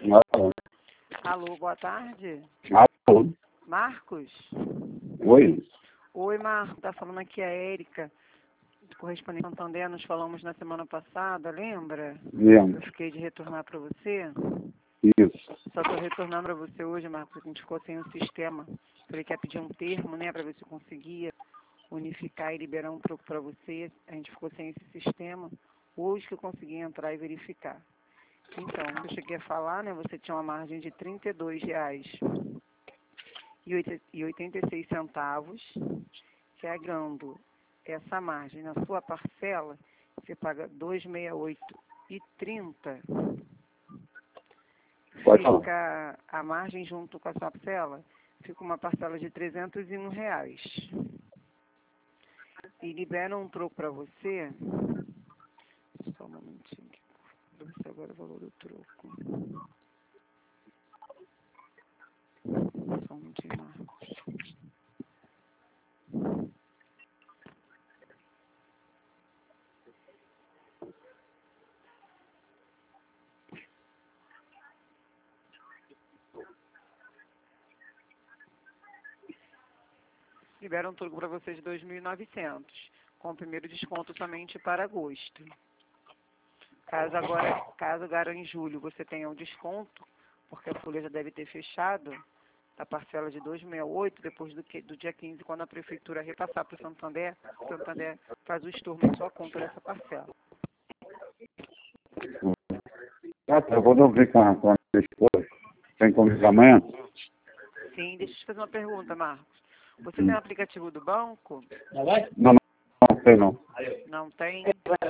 Alô. Alô, boa tarde. Alô. Marcos? Oi. Oi, Marcos. Tá falando aqui a Érica, correspondente Santander. Nos falamos na semana passada, lembra? Lembro. Eu fiquei de retornar para você. Isso. Só estou retornando para você hoje, Marcos, porque a gente ficou sem o sistema. Falei que ia pedir um termo, né, para ver se eu conseguia unificar e liberar um troco para você. A gente ficou sem esse sistema. Hoje que eu consegui entrar e verificar. Então, eu cheguei a falar, né, você tinha uma margem de R$ 32,86, pegando essa margem na sua parcela, você paga R$ 268,30. Pode falar. Fica a margem junto com a sua parcela, fica uma parcela de R$ 301. E libera um troco para você. Só um momentinho. Vou ver se agora é o valor do troco. Só um minutinho, Marcos. Libera um troco para você de 2.900, com o primeiro desconto somente para agosto. Caso agora em julho você tenha um desconto, porque a folha já deve ter fechado, a parcela de 268, depois do dia 15, quando a prefeitura repassar para o Santander faz o estorno em sua conta dessa parcela. Eu vou ver com a minha esposa. Tem como amanhã? Sim, deixa eu te fazer uma pergunta, Marcos. Você tem um aplicativo do banco? Não sei não. Não tem?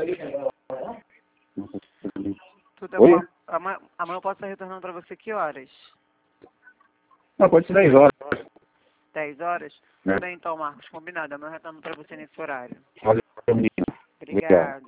Tudo Oi? bom. Amanhã eu posso estar retornando para você que horas? Não, pode ser 10 horas. 10 horas? É. Tudo bem então, Marcos, combinado. Amanhã eu retorno para você nesse horário. Valeu, menina. Obrigada.